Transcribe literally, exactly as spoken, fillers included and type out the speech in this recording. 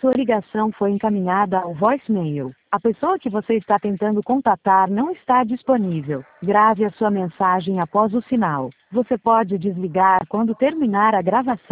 Sua ligação foi encaminhada ao voicemail. A pessoa que você está tentando contatar não está disponível. Grave a sua mensagem após o sinal. Você pode desligar quando terminar a gravação.